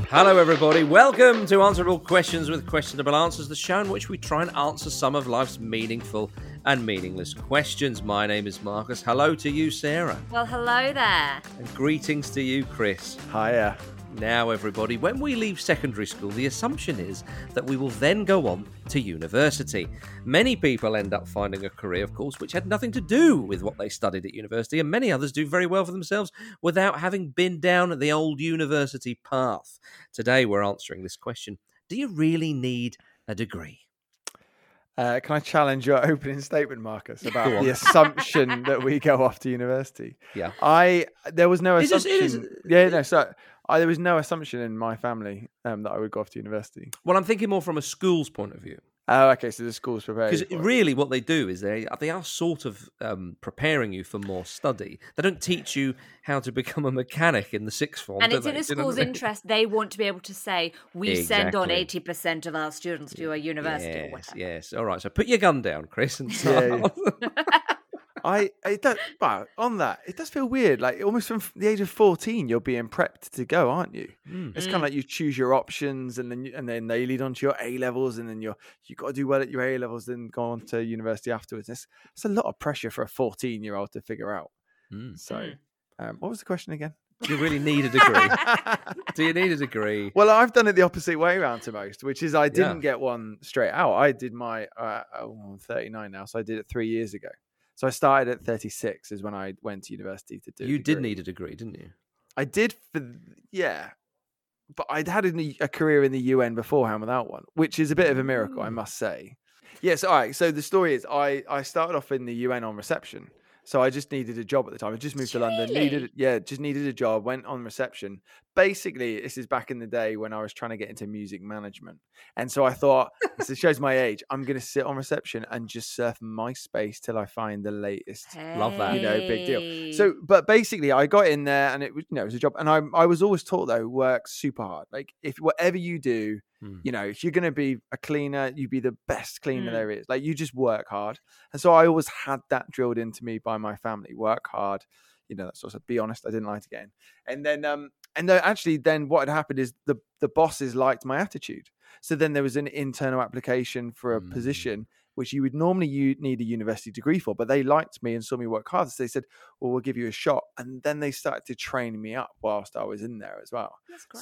Hello, everybody. Welcome to Answerable Questions with Questionable Answers, the show in which we try and answer some of life's meaningful and meaningless questions. My name is Marcus. Hello to you, Sarah. Well, hello there. And greetings to you, Chris. Hiya. Now, everybody, when we leave secondary school, the assumption is that we will then go on to university. Many people end up finding a career, of course, which had nothing to do with what they studied at university, and many others do very well for themselves without having been down the old university path. Today, we're answering this question. Do you really need a degree? Can I challenge your opening statement, Marcus, about the assumption that we go off to university? Yeah. There was no assumption. It is. There was no assumption in my family that I would go off to university. Well, I'm thinking more from a school's point of view. Oh, okay. So the school's prepared. Because really what they do is they are sort of preparing you for more study. They don't teach you how to become a mechanic in the sixth form. And it's in a school's interest. They want to be able to say, we send on 80% of our students to a university or whatever. Yes. All right. So put your gun down, Chris, and start. It does feel weird. Like almost from the age of 14, you're being prepped to go, aren't you? It's kind of like you choose your options, and then they lead on to your A levels, and then you got to do well at your A levels, then go on to university afterwards. It's a lot of pressure for a 14-year-old to figure out. So, what was the question again? Do you really need a degree? Do you need a degree? Well, I've done it the opposite way around to most, which is I didn't get one straight out. I did my I'm 39 now, so I did it 3 years ago. So I started at 36 is when I went to university to do. You did need a degree, didn't you? I did but I'd had a career in the UN beforehand without one, which is a bit of a miracle, I must say. Yes, all right. So the story is, I started off in the UN on reception. So I just needed a job at the time. I just moved to London. Just needed a job. Went on reception. Basically, this is back in the day when I was trying to get into music management. And so I thought, this shows my age. I'm going to sit on reception and just surf MySpace till I find the latest. Love that. Big deal. So, but basically, I got in there, and it was, it was a job. And I was always taught though, work super hard. Like if whatever you do, if you're going to be a cleaner, you be the best cleaner there is. Like you just work hard. And so I always had that drilled into me by my family. Work hard. That sort of, be honest, I didn't like to get in. And then what had happened is the bosses liked my attitude. So then there was an internal application for a position which you would normally need a university degree for, but they liked me and saw me work hard. So they said, well, we'll give you a shot. And then they started to train me up whilst I was in there as well. That's great.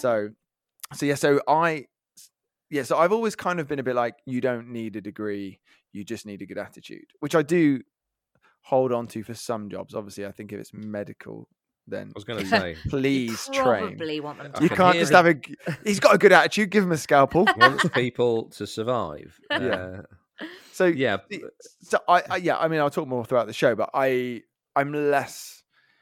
So I've always kind of been a bit like, you don't need a degree, you just need a good attitude, which I do hold on to for some jobs. Obviously, I think if it's medical, then I was going to say, please you train. Probably want them to. You can't just have he's got a good attitude, give him a scalpel. Wants people to survive. So I mean, I'll talk more throughout the show, but I'm less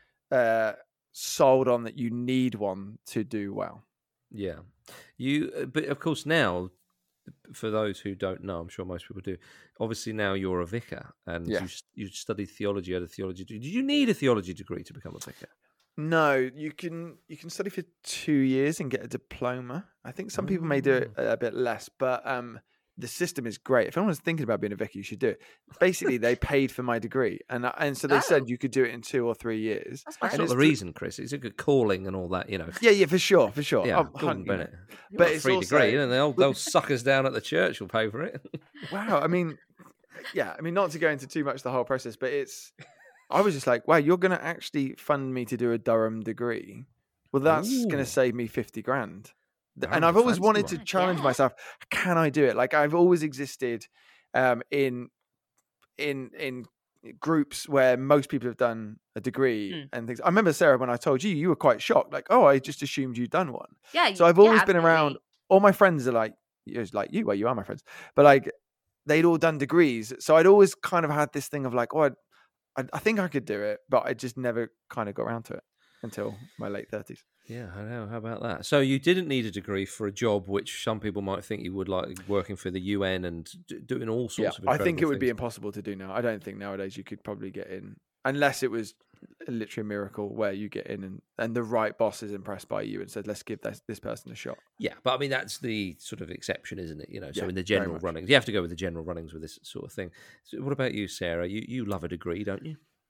sold on that you need one to do well. Yeah. But of course now, for those who don't know, I'm sure most people do, obviously now you're a vicar and you studied theology, you had a theology degree. Did you need a theology degree to become a vicar? No, you can study for 2 years and get a diploma. I think some people may do it a bit less, but the system is great. If anyone's thinking about being a vicar, you should do it. Basically, they paid for my degree, and so they said you could do it in 2 or 3 years. That's not the reason, Chris. It's a good calling and all that, Yeah, for sure. Yeah, Gordon Bennett. But it's free also, degree, and they'll suck us down at the church will pay for it. Wow, I mean, not to go into too much the whole process, but I was just like, wow, you're going to actually fund me to do a Durham degree? Well, that's going to save me 50 grand. And I've always wanted to challenge myself. Can I do it? Like I've always existed in groups where most people have done a degree and things. I remember, Sarah, when I told you were quite shocked. Like, oh, I just assumed you'd done one. Yeah. So I've always been around. All my friends are like you. Well, you are my friends, but like they'd all done degrees. So I'd always kind of had this thing of like, oh, I think I could do it, but I just never kind of got around to it until my late 30s. Yeah, I know. How about that? So you didn't need a degree for a job which some people might think you would, like working for the UN and doing all sorts of incredible I think it would be things. impossible to do now. I don't think nowadays you could probably get in, unless it was literally a miracle where you get in and the right boss is impressed by you and said, let's give this person a shot. Yeah, but I mean, that's the sort of exception, isn't it? So Yeah, in the general runnings, you have to go with the general runnings with this sort of thing. So what about you, Sarah? You love a degree, don't you?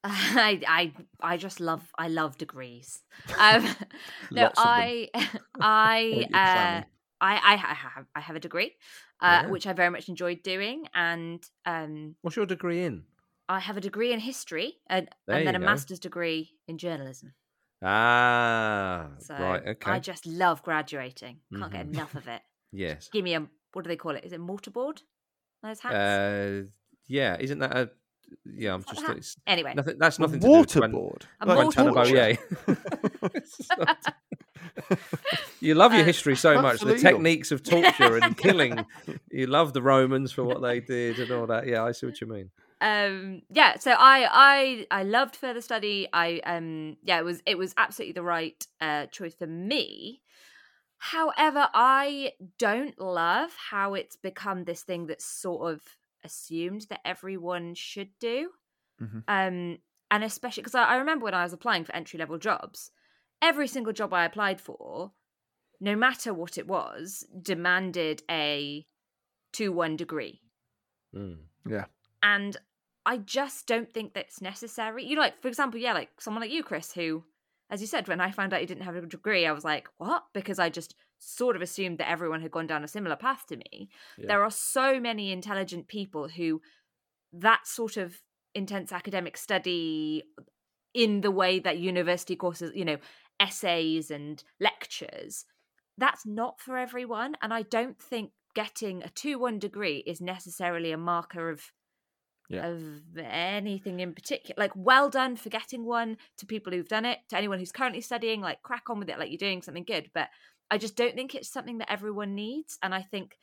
I just love degrees. No, Lots of them. I have a degree, Yeah. which I very much enjoyed doing, and What's your degree in? I have a degree in history and There then you a go. master's degree in journalism. Ah, So right, okay. I just love graduating. Can't get enough of it. Yes. Give me a, what do they call it? Is it mortarboard? Those hats? Yeah, isn't that a... Yeah, I'm Is that just... the hat? It's Anyway, nothing, that's A nothing to do with waterboard. A Like mortarboard. torture. You love your history so much. The illegal. techniques of torture and killing. You love the Romans for what they did and all that. Yeah, I see what you mean. Yeah, so I loved further study. It was absolutely the right choice for me. However, I don't love how it's become this thing that's sort of assumed that everyone should do. Mhm. And especially because I remember when I was applying for entry level jobs, every single job I applied for, no matter what it was, demanded a 2-1 degree. Yeah. And I just don't think that's necessary. You know, like, for example, like someone like you, Chris, who, as you said, when I found out you didn't have a degree, I was like, what? Because I just sort of assumed that everyone had gone down a similar path to me. Yeah. There are so many intelligent people who that sort of intense academic study in the way that university courses, you know, essays and lectures, that's not for everyone. And I don't think getting a 2-1 degree is necessarily a marker of anything in particular. Like, well done for getting one to people who've done it. To anyone who's currently studying, like, crack on with it, like you're doing something good. But I just don't think it's something that everyone needs. And I think,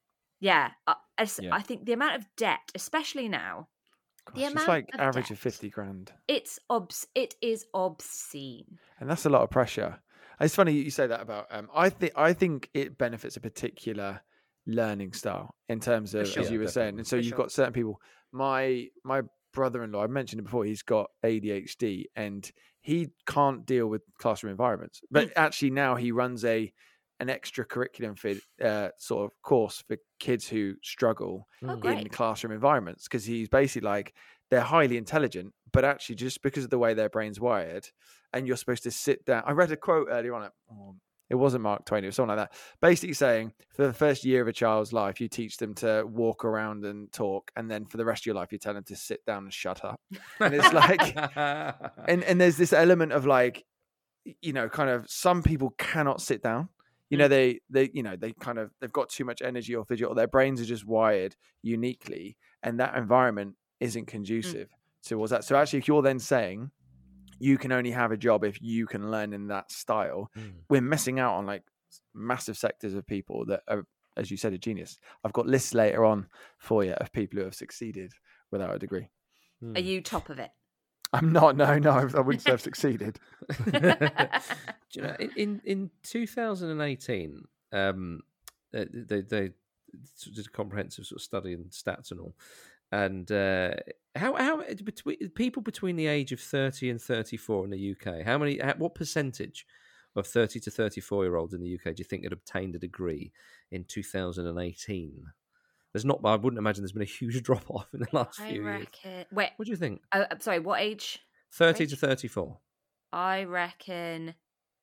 I think the amount of debt, especially now, Gosh, it's like average of 50 grand. It is obscene, and that's a lot of pressure. It's funny you say that about. I think it benefits a particular learning style in terms of, as you were saying. And so you've got certain people. My brother-in-law, I mentioned it before. He's got ADHD and he can't deal with classroom environments. But actually, now he runs an extracurriculum sort of course for kids who struggle in classroom environments, because he's basically like, they're highly intelligent, but actually just because of the way their brain's wired, and you're supposed to sit down. I read a quote earlier on. It wasn't Mark Twain, it was something like that. Basically saying, for the first year of a child's life, you teach them to walk around and talk, and then for the rest of your life, you tell them to sit down and shut up. And it's like, and there's this element of like, you know, kind of some people cannot sit down. You know, they've got too much energy or fidget, or their brains are just wired uniquely, and that environment isn't conducive towards that. So actually, if you're then saying you can only have a job if you can learn in that style, we're missing out on like massive sectors of people that are, as you said, a genius. I've got lists later on for you of people who have succeeded without a degree. Are you top of it? I'm not. No, I wouldn't say I've succeeded. Do you know, in 2018, they did a comprehensive sort of study in stats and all, and how between people between the age of 30 and 34 in the UK, what percentage of 30 to 34-year-olds in the UK do you think had obtained a degree in 2018? There's not. I wouldn't imagine there's been a huge drop off in the last few years. Wait, what do you think? I'm sorry, what age? 30 to 34. I reckon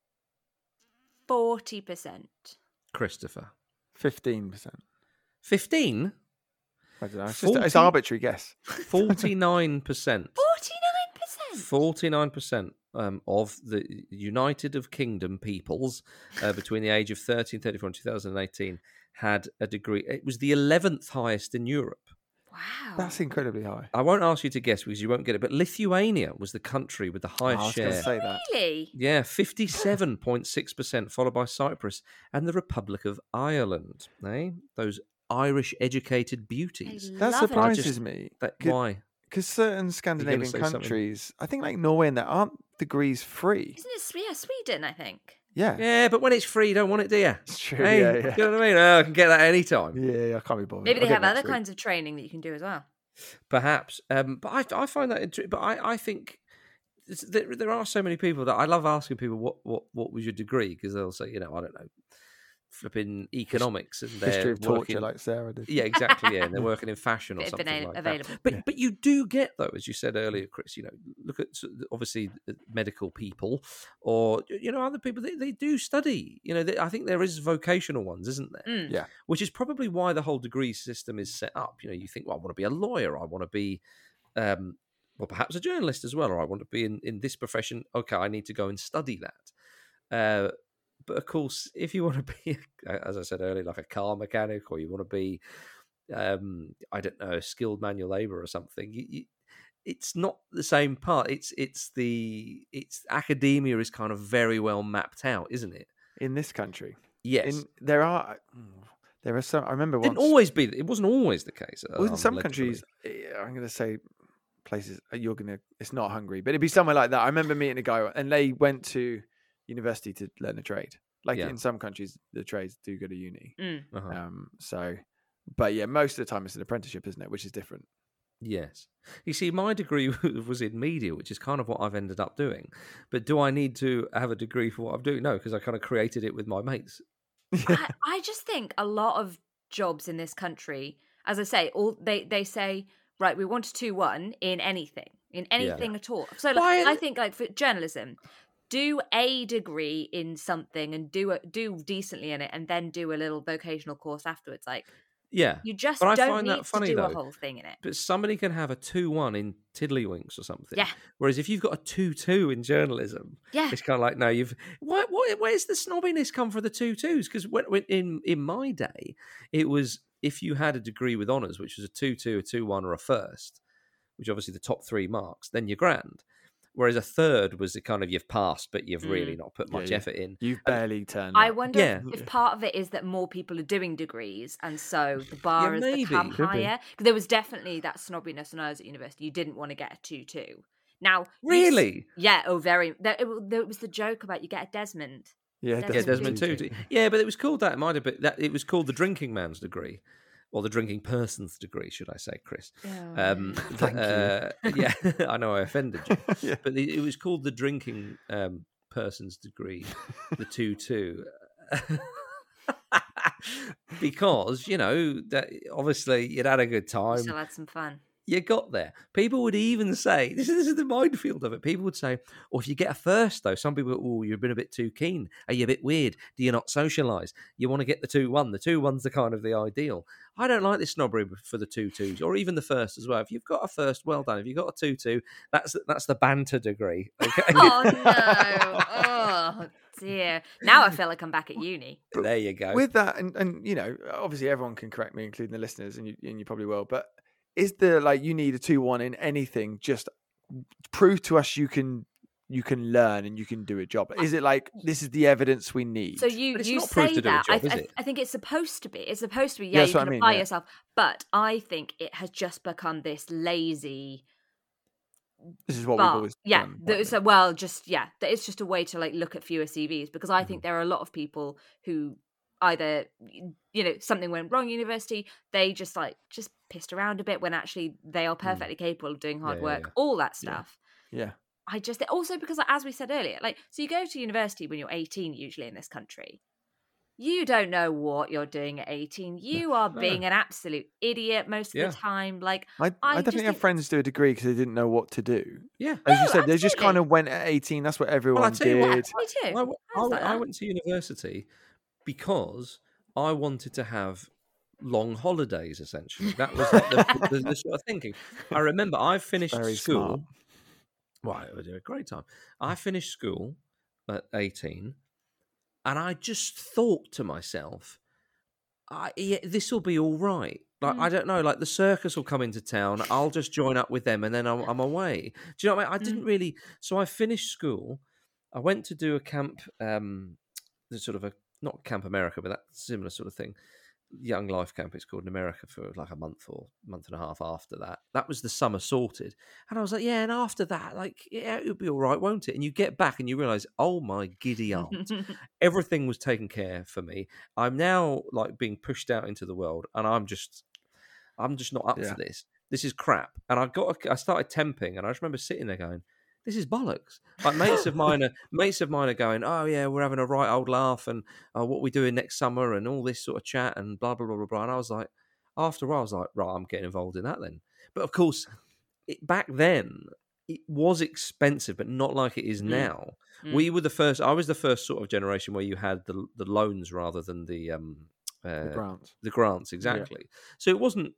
40%. Christopher. 15%. 15? I don't know. It's arbitrary guess. 49%. 49%. 49% of the United of Kingdom peoples between the age of 30 and 34 in 2018 had a degree. It was the 11th highest in Europe. Wow. That's incredibly high. I won't ask you to guess because you won't get it, but Lithuania was the country with the highest share. I was going to say that. Really? Yeah, 57.6%, followed by Cyprus and the Republic of Ireland. Those Irish-educated beauties. That surprises me. Why? Because certain Scandinavian countries, I think like Norway and that, aren't degrees free. Isn't it Sweden, I think? Yeah. Yeah, but when it's free, you don't want it, do you? It's true, hey, yeah. You know what I mean? I can get that anytime. Yeah, I can't be bothered. Maybe they have other kinds of training that you can do as well. Perhaps. But I find that interesting. But I think there are so many people that I love asking people, what was your degree? Because they'll say, I don't know, flipping economics and History they're of torture, working, like Sarah did. Yeah, exactly. Yeah, and they're working in fashion or Bit of something like available. that. But you do get, though, as you said earlier, Chris. Look at obviously medical people, or other people. They do study. I think there is vocational ones, isn't there? Yeah. Which is probably why the whole degree system is set up. You think, well, I want to be a lawyer. I want to be, well, perhaps a journalist as well, or I want to be in this profession. Okay, I need to go and study that. But of course, if you want to be, as I said earlier, like a car mechanic, or you want to be, I don't know, skilled manual labor or something, it's not the same part. It's academia is kind of very well mapped out, isn't it? In this country, yes, there are some. I remember it wasn't always the case. In some countries, I'm going to say places it's not Hungary, but it'd be somewhere like that. I remember meeting a guy, and they went to university to learn a trade. Like in some countries, the trades do go to uni. But yeah, most of the time it's an apprenticeship, isn't it? Which is different. Yes. You see, my degree was in media, which is kind of what I've ended up doing. But do I need to have a degree for what I'm doing? No, because I kind of created it with my mates. I just think a lot of jobs in this country, as I say, they say, right, we want a 2-1 in anything at all. So I think like for journalism, do a degree in something and do decently in it, and then do a little vocational course afterwards. Like, yeah, you just but don't need to do a whole thing in it. But somebody can have a 2-1 in Tiddlywinks or something. Yeah. Whereas if you've got a 2-2 in journalism, it's kind of like, no, where's the snobbiness come for the 2-2s? Because in my day, it was if you had a degree with honours, which was a 2-2, a 2-1, or a first, which obviously the top 3 marks, then you're grand. Whereas a third was the kind of you've passed, but you've really not put much effort in. You've barely turned I up. wonder if part of it is that more people are doing degrees, and so the bar has become higher. There was definitely that snobbiness when I was at university. You didn't want to get a 2-2. Now, really? very. There was the joke about you get a Desmond. Yeah, Desmond 2. Yeah, but it was called that. It might have been that. It was called the drinking man's degree. Or the drinking person's degree, should I say, Chris? Thank you. Yeah, I know I offended you. But it was called the drinking person's degree, the 2-2. Because, that obviously you'd had a good time. Still had some fun. You got there. People would even say, this is the minefield of it. People would say, if you get a first, though, some people, you've been a bit too keen. Are you a bit weird? Do you not socialise? You want to get the 2-1. The 2-1's the kind of the ideal. I don't like this snobbery for the 2-2s, or even the first as well. If you've got a first, well done. If you've got a 2-2, that's the banter degree. Okay? Oh, no. Oh, dear. Now I feel like I'm back at uni. There you go. With that, and obviously everyone can correct me, including the listeners, and you probably will, but is there you need a 2-1 in anything? Just prove to us you can learn and you can do a job. Is it this is the evidence we need? So you say that. I think it's supposed to be. It's supposed to be. Yeah, you can apply yourself. But I think it has just become this lazy. This is what we've always done. It's just a way to look at fewer CVs, because I think there are a lot of people who either something went wrong at university, they just pissed around a bit when actually they are perfectly capable of doing hard work, all that stuff. Yeah. I just also, because as we said earlier, so you go to university when you're 18 usually in this country. You don't know what you're doing at 18. You are being an absolute idiot most of the time. I definitely have friends do a degree because they didn't know what to do. Yeah. As you said, they just kind of went at 18. That's what everyone did. Me too. I went to university because I wanted to have long holidays, essentially. That was the sort of thinking. I remember I finished school. Smart. Well, it was a great time. I finished school at 18, and I just thought to myself, this will be all right. I don't know, the circus will come into town. I'll just join up with them, and then I'm away. Do you know what I mean? I didn't really. So I finished school. I went to do a camp, not Camp America, but that similar sort of thing. Young Life Camp, it's called, in America, for a month or month and a half after that. That was the summer sorted. And I was like, and after that, it'll be all right, won't it? And you get back and you realise, oh my giddy aunt, everything was taken care for me. I'm now being pushed out into the world, and I'm just not up for this. This is crap. And I started temping, and I just remember sitting there going, this is bollocks. Like mates of mine are going, oh yeah, we're having a right old laugh, and what we doing next summer, and all this sort of chat, and blah blah blah blah blah. And I was like, after a while, I was like, right, I'm getting involved in that then. But of course, back then it was expensive, but not like it is now. We were the first. I was the first sort of generation where you had the loans rather than the grants. The grants, exactly. Yeah. So it wasn't,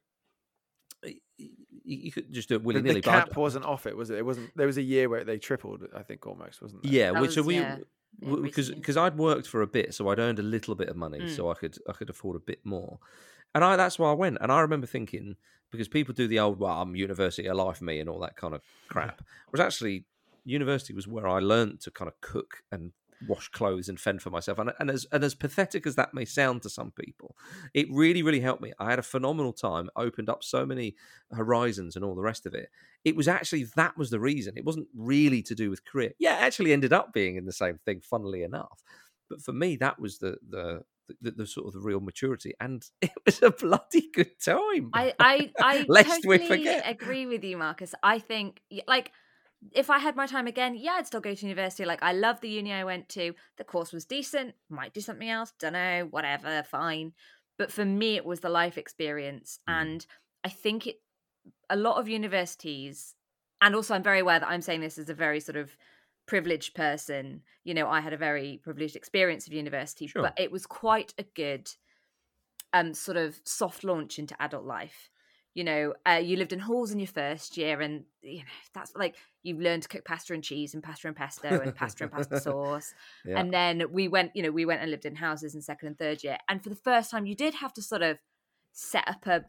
you could just do it willy nilly. The cap wasn't off it, was it? It wasn't. There was a year where they tripled, I think, almost, wasn't there? Yeah, because I'd worked for a bit, so I'd earned a little bit of money, so I could afford a bit more, and that's why I went. And I remember thinking, because people do the old, well, I'm university, a life me, and all that kind of crap. Was actually university was where I learned to kind of cook and wash clothes and fend for myself, and as pathetic as that may sound to some people, it really, really helped me. I had a phenomenal time, opened up so many horizons and all the rest of it. It was actually, that was the reason. It wasn't really to do with career. Yeah, it actually ended up being in the same thing, funnily enough. But for me, that was the sort of the real maturity, and it was a bloody good time. I Lest totally we forget. agree with you, Marcus. I think, like, if I had my time again, yeah, I'd still go to university. Like, I love the uni I went to. The course was decent. Might do something else. Don't know. Whatever. Fine. But for me, it was the life experience. And I think a lot of universities, and also I'm very aware that I'm saying this as a very sort of privileged person. I had a very privileged experience of university, Sure. but it was quite a good sort of soft launch into adult life. You lived in halls in your first year, and that's like you learned to cook pasta and cheese and pasta and pesto and pasta and pasta sauce. Yeah. And then we went and lived in houses in second and third year. And for the first time, you did have to sort of set up a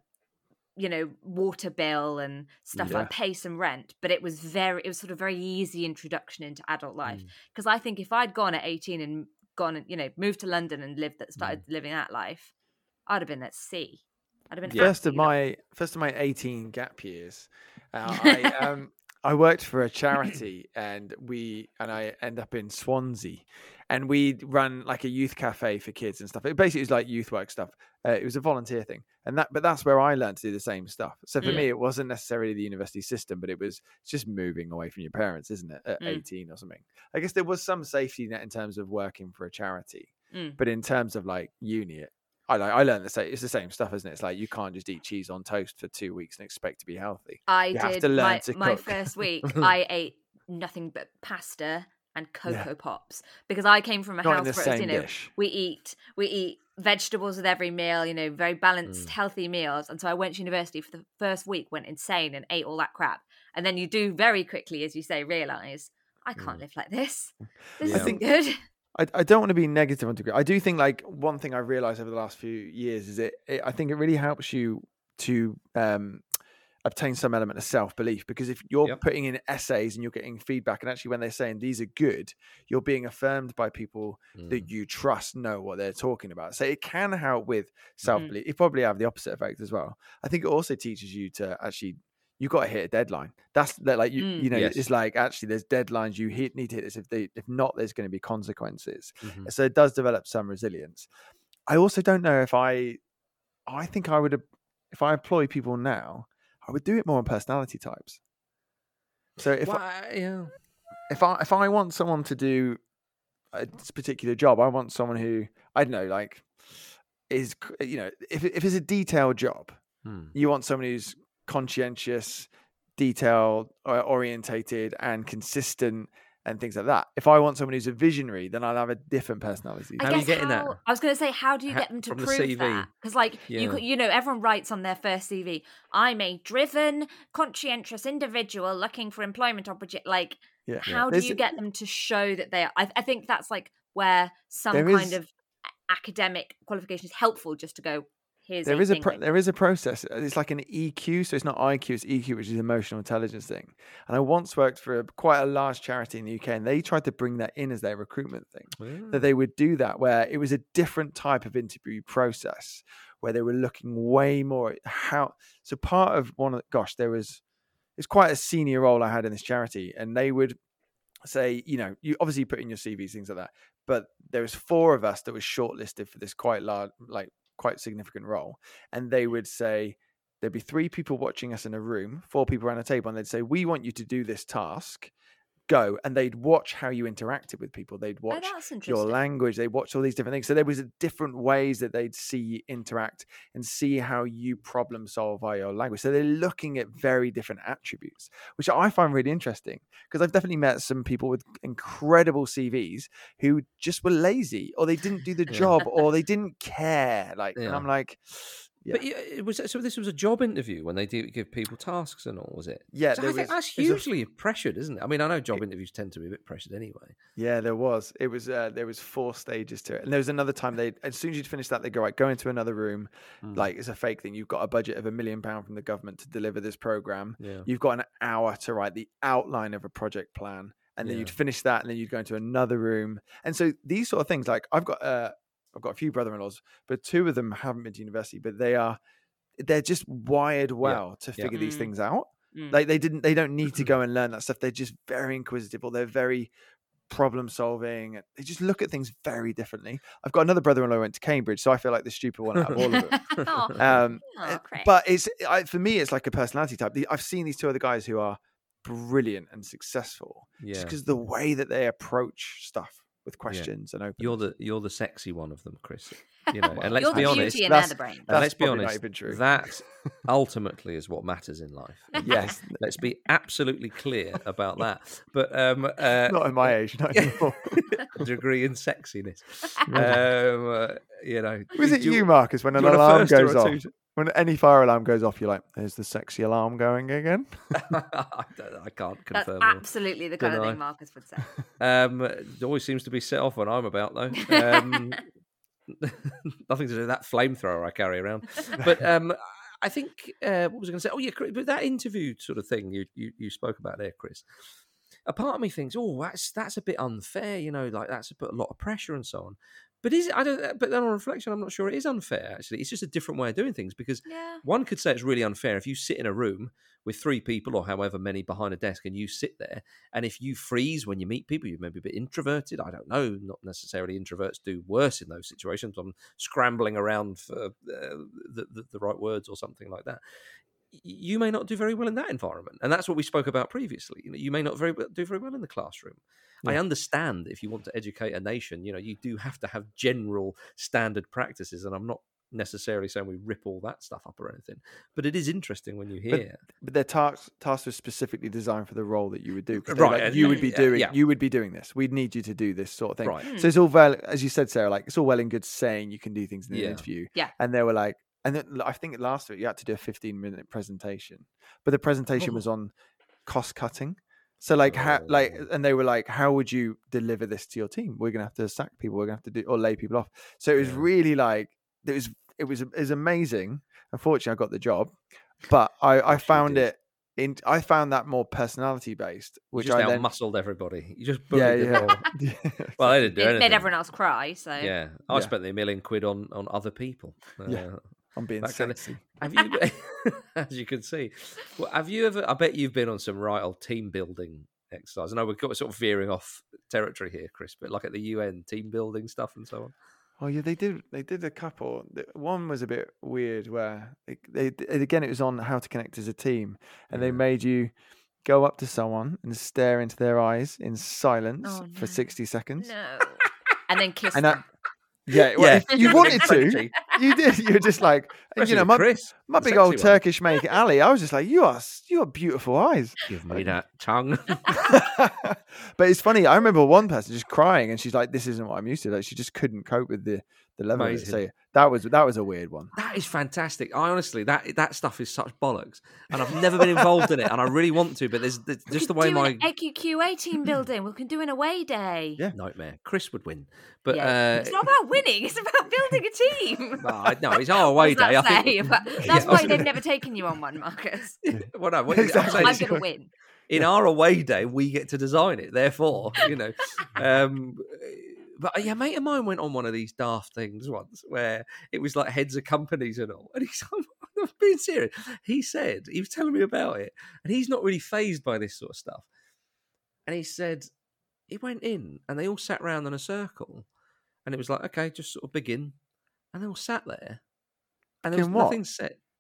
water bill and stuff, like pay some rent. But it was sort of very easy introduction into adult life. Because I think if I'd gone at 18 and gone and moved to London and started living that life, I'd have been at sea. I'd have been first of my 18 gap years. I worked for a charity, and I end up in Swansea, and we run like a youth cafe for kids and stuff. It basically was like youth work stuff. It was a volunteer thing, but that's where I learned to do the same stuff. So for me, it wasn't necessarily the university system, but it's just moving away from your parents, isn't it? At 18 or something. I guess there was some safety net in terms of working for a charity, but in terms of like uni, I learned to say it's the same stuff, isn't it? It's like you can't just eat cheese on toast for 2 weeks and expect to be healthy. You have to learn to cook. My first week, I ate nothing but pasta and Cocoa Pops, because I came from a house where we eat vegetables with every meal, very balanced, healthy meals. And so I went to university for the first week, went insane and ate all that crap. And then you do very quickly, as you say, realize I can't live like this. This isn't good. I don't want to be negative on degree. I do think like one thing I've realized over the last few years is I think it really helps you to obtain some element of self-belief, because if you're putting in essays and you're getting feedback, and actually when they're saying these are good, you're being affirmed by people that you trust know what they're talking about. So it can help with self-belief. It probably have the opposite effect as well. I think it also teaches you to actually, you've got to hit a deadline. That's like it's like actually there's deadlines you need to hit this. If not, there's going to be consequences. So it does develop some resilience. I also don't know if I think I would, if I employ people now, I would do it more on personality types. So if I want someone to do a particular job, I want someone who, I don't know, like is, if it's a detailed job, you want someone who's conscientious, detail orientated and consistent and things like that. If I want someone who's a visionary, then I'll have a different personality. How are you getting that? I was going to say, how do you get them to prove that? Because everyone writes on their first CV, I'm a driven, conscientious individual looking for employment opportunity. How do you get them to show that they are? I think that's like where some kind of academic qualification is helpful, just to go, there is a process. It's like an EQ, so it's not IQ, it's EQ, which is emotional intelligence thing. And I once worked for quite a large charity in the UK, and they tried to bring that in as their recruitment thing. That they would do that, where it was a different type of interview process, where they were looking way more at how. So part of it's quite a senior role I had in this charity, and they would say, you obviously put in your CVs, things like that, but there was 4 of us that was shortlisted for this quite large, quite significant role, and they would say there'd be 3 people watching us in a room, 4 people around a table, and they'd say, we want you to do this task. go and they'd watch how you interacted with people. They'd watch that's your interesting. language. They'd watch all these different things. So there was different ways that they'd see you interact and see how you problem solve via your language. So they're looking at very different attributes, which I find really interesting because I've definitely met some people with incredible CVs who just were lazy or they didn't do the job or they didn't care. And I'm like, But it was so. This was a job interview when they give people tasks and all, was it? Yeah, so I think that's hugely pressured, isn't it? I mean, I know job interviews tend to be a bit pressured anyway. Yeah, there was. It was. There was 4 stages to it, and there was another time as soon as you'd finish that, they go right, go into another room. Like it's a fake thing. You've got a budget of £1 million from the government to deliver this program. Yeah. You've got an hour to write the outline of a project plan, and then you'd finish that, and then you'd go into another room. And so these sort of things, like I've got a few brother-in-laws, but 2 of them haven't been to university, but they're just wired well to figure these things out. Like they don't need to go and learn that stuff. They're just very inquisitive, or they're very problem solving. They just look at things very differently. I've got another brother-in-law who went to Cambridge, so I feel like the stupid one out of all of them. But for me, it's like a personality type. I've seen these 2 other guys who are brilliant and successful just because the way that they approach stuff with questions and openness. You're the sexy one of them, Chris. And let's be honest. Let's be honest. That ultimately is what matters in life. Yes, let's be absolutely clear about that. But not at my age, not anymore. Degree in sexiness. Was it you, Marcus, when an alarm goes off? When any fire alarm goes off, you're like, "There's the sexy alarm going again." I can't confirm. That's absolutely the kind of thing Marcus would say. It always seems to be set off when I'm about, though. Nothing to do with that flamethrower I carry around. But I think what was I going to say? Oh yeah, but that interview sort of thing you spoke about there, Chris. A part of me thinks, that's a bit unfair. Like that's put a lot of pressure and so on. But but then on reflection, I'm not sure it is unfair, actually. It's just a different way of doing things, because one could say it's really unfair if you sit in a room with 3 people or however many behind a desk and you sit there, and if you freeze when you meet people, you're maybe a bit introverted. I don't know, not necessarily introverts do worse in those situations. I'm scrambling around for the right words or something like that. You may not do very well in that environment. And that's what we spoke about previously. You may not do very well in the classroom. Yeah. I understand if you want to educate a nation, you do have to have general standard practices. And I'm not necessarily saying we rip all that stuff up or anything. But it is interesting when you hear. But their tasks were specifically designed for the role that you would do. Right. Like, you would be doing this. We'd need you to do this sort of thing. Right. So it's all well, as you said, Sarah, like it's all well and good saying you can do things in an interview. Yeah. And they were like, and then I think last week you had to do a 15-minute presentation, but the presentation was on cost cutting. So and they were like, how would you deliver this to your team? We're going to have to sack people. We're going to have to or lay people off. So it was really like, it was amazing. Unfortunately, I got the job, but I found I found that more personality based, which I then muscled everybody. You just bullied them all. Well, they didn't do anything. Made everyone else cry. So I spent the £1 million on other people. I'm being sexy. Have you, as you can see, have you ever? I bet you've been on some right old team building exercise. I know we're sort of veering off territory here, Chris, but like at the UN, team building stuff and so on. Oh yeah, they did a couple. One was a bit weird where they again it was on how to connect as a team, and they made you go up to someone and stare into their eyes in silence for 60 seconds. No, and then kiss them. If you wanted to, you did. You were just like, Chris, my big old Turkish mate Ali. I was just like, you are beautiful eyes. Give me that tongue. But it's funny. I remember one person just crying, and she's like, "This isn't what I'm used to." Like, she just couldn't cope with the level of it. So that was a weird one. That is fantastic. I honestly, that stuff is such bollocks, and I've never been involved in it, and I really want to. But there's just the way my AQQA team building. We can do an away day. Yeah, nightmare. Chris would win, but it's not about winning. It's about building a team. No, it's our away day. I think that's why they've never taken you on one, Marcus. Well, no, exactly. I'm going to win. In our away day, we get to design it. Therefore, But a mate of mine went on one of these daft things once where it was like heads of companies and all. And I'm being serious. He said, he was telling me about it, and he's not really fazed by this sort of stuff. And he said, he went in and they all sat round in a circle, and it was like, okay, just sort of begin. And they all sat there. And there was nothing said.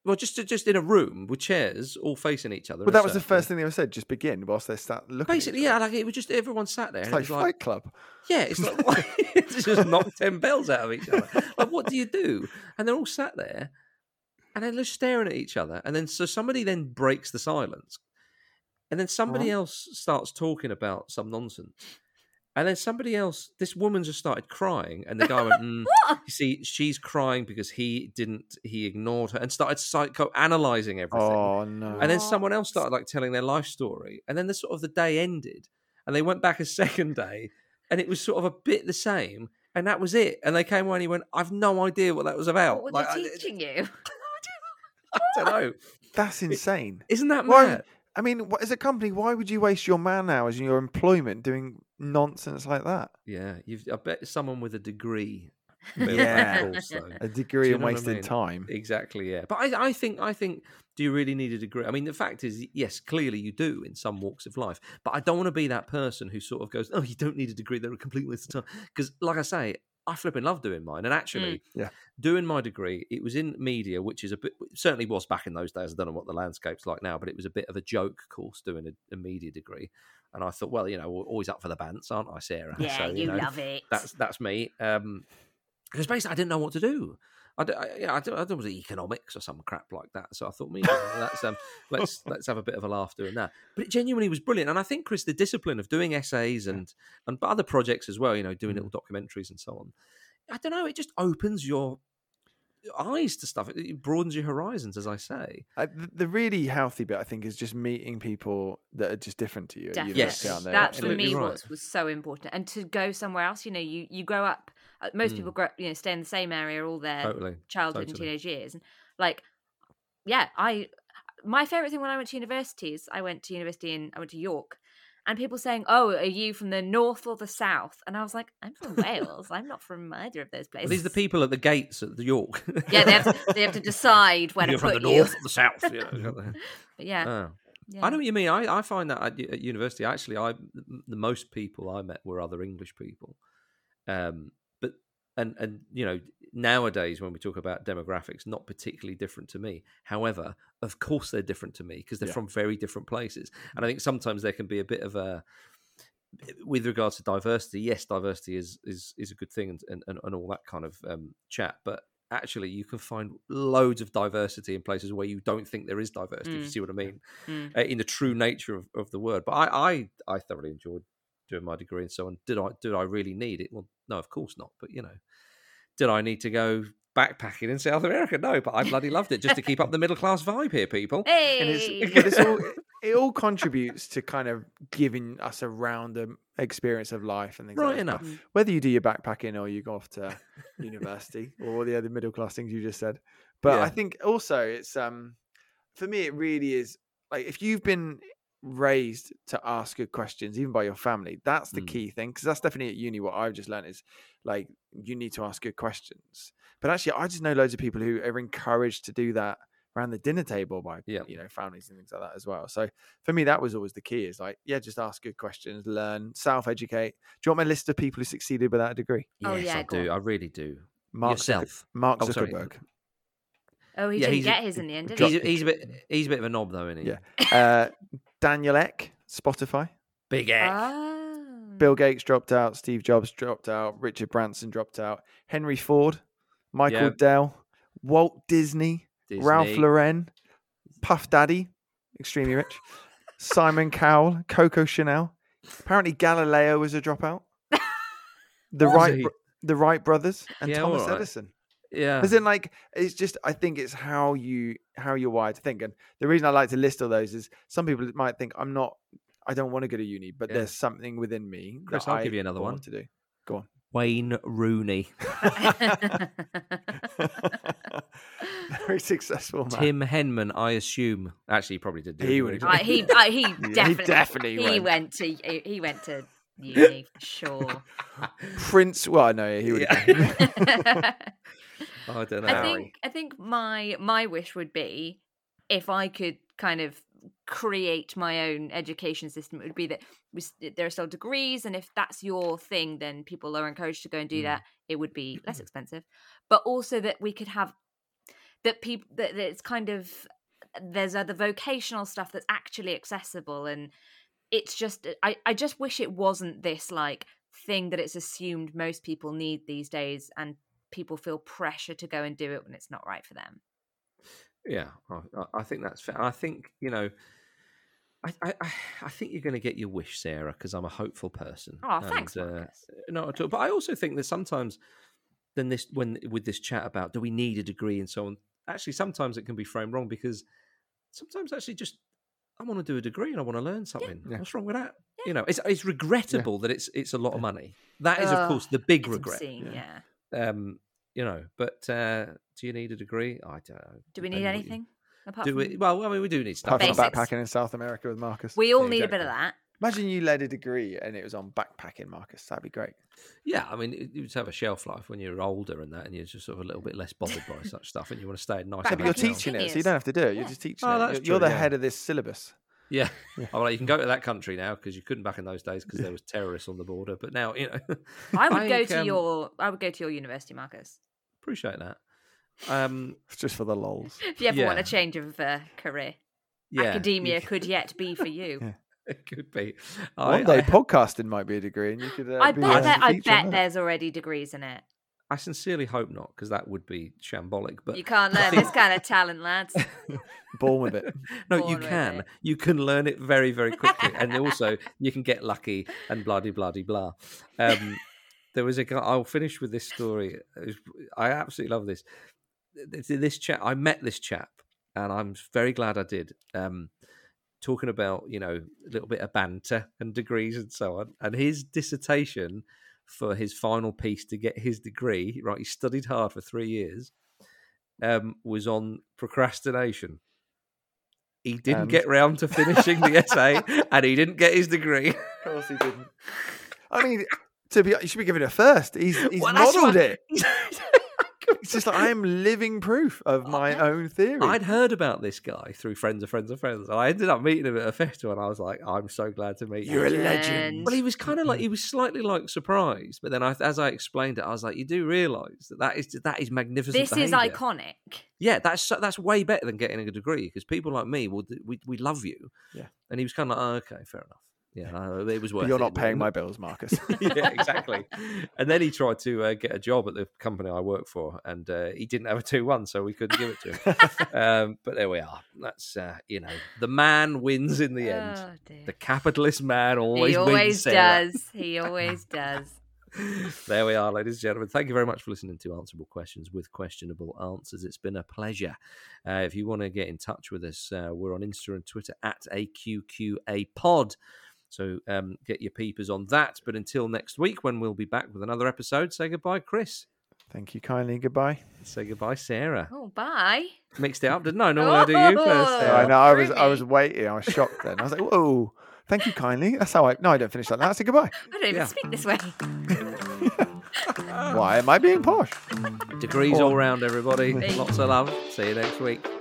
Well, just in a room with chairs all facing each other. Well, that was the first thing they ever said. Just begin whilst they start looking. Basically, yeah, like it was just everyone sat there. It's and like it was Fight Club. Yeah, it's like it's just knock 10 bells out of each other. Like, what do you do? And they're all sat there, and they're just staring at each other. And then so somebody then breaks the silence, and then somebody else starts talking about some nonsense. And then somebody else, this woman just started crying, and the guy went, you see, she's crying because he ignored her, and started psychoanalyzing everything. Oh, no. And then someone else started like telling their life story, and then the day ended, and they went back a second day, and it was sort of a bit the same, and that was it. And they came away and he went, I've no idea what that was about. What were they teaching you? I don't know. That's insane. Isn't that mad? I mean, as a company, why would you waste your man hours and your employment doing nonsense like that? Yeah, I bet someone with a degree. Yeah, a degree in wasted time. Exactly, yeah. But I think, do you really need a degree? I mean, the fact is, yes, clearly you do in some walks of life. But I don't want to be that person who sort of goes, oh, you don't need a degree, they're a complete waste of time. Because, like I say, I flipping love doing mine. And actually, doing my degree, it was in media, which is certainly was back in those days. I don't know what the landscape's like now, but it was a bit of a joke course doing a media degree. And I thought, well, we're always up for the bants, aren't I, Sarah? Yeah, so, you love it. That's me. Because basically, I didn't know what to do. I don't was economics or some crap like that. So I thought, let's have a bit of a laugh doing that. But it genuinely was brilliant. And I think, Chris, the discipline of doing essays and other projects as well, doing little documentaries and so on. I don't know. It just opens your eyes to stuff. It broadens your horizons, as I say. The really healthy bit, I think, is just meeting people that are just different to you. Definitely. Yes, that for me was so important. And to go somewhere else, you grow up. Most people grow up, stay in the same area all their childhood and teenage years. And my favorite thing when I went to university is I went to York, and people saying, "Oh, are you from the north or the south?" And I was like, "I'm from Wales. I'm not from either of those places." Well, these are the people at the gates at the York. Yeah, they have to decide where to put from the north or the south. Yeah. I know what you mean. I find that at university, actually, the most people I met were other English people. And nowadays when we talk about demographics, not particularly different to me. However, of course they're different to me because they're from very different places. And I think sometimes there can be a bit of with regards to diversity. Yes, diversity is a good thing and all that kind of chat. But actually, you can find loads of diversity in places where you don't think there is diversity. If you see what I mean, in the true nature of the word. But I thoroughly enjoyed doing my degree and so on. Did I really need it? Well, no, of course not. But did I need to go backpacking in South America? No, but I bloody loved it just to keep up the middle class vibe here, people. Hey! And it all contributes to kind of giving us a random experience of life and things like that. Enough. Whether you do your backpacking or you go off to university or all the other middle class things you just said. But I think also it's for me it really is like if you've been raised to ask good questions even by your family, that's the key thing, because that's definitely at uni what I've just learned is like you need to ask good questions. But actually I just know loads of people who are encouraged to do that around the dinner table by families and things like that as well. So for me that was always the key, is like just ask good questions, learn, self-educate. Do you want my list of people who succeeded without a degree? Yes, I do. I really do. Mark Zuckerberg. Oh, he didn't get his in the end, did he? He's a bit of a knob, though, isn't he? Yeah. Daniel Ek, Spotify. Big Ek. Bill Gates dropped out. Steve Jobs dropped out. Richard Branson dropped out. Henry Ford. Michael Dell. Walt Disney. Ralph Lauren. Puff Daddy, extremely rich. Simon Cowell. Coco Chanel. Apparently Galileo was a dropout. The Wright brothers and Thomas Edison. Yeah, as in like it's just I think it's how you're wired to think, and the reason I like to list all those is some people might think I don't want to go to uni, but there's something within me. Chris, I'll give you another one to do. Go on. Wayne Rooney. Very successful man. Tim Henman, I assume. Actually, he probably did. He definitely went to uni for sure. Prince. Well, no, he would. I don't know. I think my wish would be if I could kind of create my own education system. It would be that there are still degrees, and if that's your thing, then people are encouraged to go and do that. It would be less expensive, but also that we could have that people that it's kind of there's other vocational stuff that's actually accessible, and it's just I just wish it wasn't this like thing that it's assumed most people need these days, and people feel pressure to go and do it when it's not right for them. Yeah, I think that's fair. I think, I think you're going to get your wish, Sarah, because I'm a hopeful person. Oh, thanks, Marcus. Not at all. But I also think that sometimes, with this chat about do we need a degree and so on, actually sometimes it can be framed wrong, because sometimes actually just I want to do a degree and I want to learn something. Yeah. What's wrong with that? Yeah. It's regrettable that it's a lot of money. That is, of course, the big regret. Obscene, But do you need a degree? I don't know. Do we need anything? Well, I mean, we do need stuff. Apart from backpacking in South America with Marcus. We all need a bit of that. Imagine you led a degree and it was on backpacking, Marcus. That'd be great. Yeah, I mean, it would have a shelf life when you're older and that, and you're just sort of a little bit less bothered by such stuff, and you want to stay in nice. But you're teaching it, so you don't have to do it. You're just teaching it. You're the head of this syllabus. Yeah. Oh, well, you can go to that country now because you couldn't back in those days because there was terrorists on the border. But now, I would go to your university, Marcus. Appreciate that. Just for the lols. If you ever want a change of career, academia could yet be for you. Yeah. It could be. One day podcasting might be a degree, and you could. I bet there's already degrees in it. I sincerely hope not, because that would be shambolic. But you can't learn this kind of talent, lads. Born with it. No, you can. You can learn it very, very quickly, and also you can get lucky and blah blah blah. There was a guy. I'll finish with this story. I absolutely love this. This chap. I met this chap, and I'm very glad I did. Talking about a little bit of banter and degrees and so on, and his dissertation for his final piece to get his degree, right, he studied hard for 3 years, was on procrastination. He didn't get round to finishing the essay, and he didn't get his degree. Of course he didn't. I mean, you should be giving it first. He's modelled it. It's just like, I am living proof of my own theory. I'd heard about this guy through friends of friends of friends. And I ended up meeting him at a festival, and I was like, I'm so glad to meet you. You're a legend. Well, he was kind of like, he was slightly like surprised. But then as I explained it, I was like, you do realise that is magnificent This behaviour. is iconic. Yeah, that's way better than getting a degree, because people like me, we love you. Yeah. And he was kind of like, oh, okay, fair enough. Yeah, it was worth it. You're not paying my bills, Marcus. Yeah, exactly. And then he tried to get a job at the company I work for, and he didn't have a 2-1, so we couldn't give it to him. But there we are. That's, the man wins in the end. Oh, dear. The capitalist man always wins. He always does. He always does. There we are, ladies and gentlemen. Thank you very much for listening to Answerable Questions with Questionable Answers. It's been a pleasure. If you want to get in touch with us, we're on Insta and Twitter at AQQApod. So get your peepers on that. But until next week, when we'll be back with another episode, say goodbye, Chris. Thank you kindly. Goodbye. Say goodbye, Sarah. Oh, bye. Mixed it up, didn't I? Normally I do you first. Yeah, I know. I was waiting. I was shocked then. I was like, whoa. Thank you kindly. That's how I don't finish like that. I say goodbye. I don't even speak this way. Why am I being posh? Degrees all round, everybody. Lots of love. See you next week.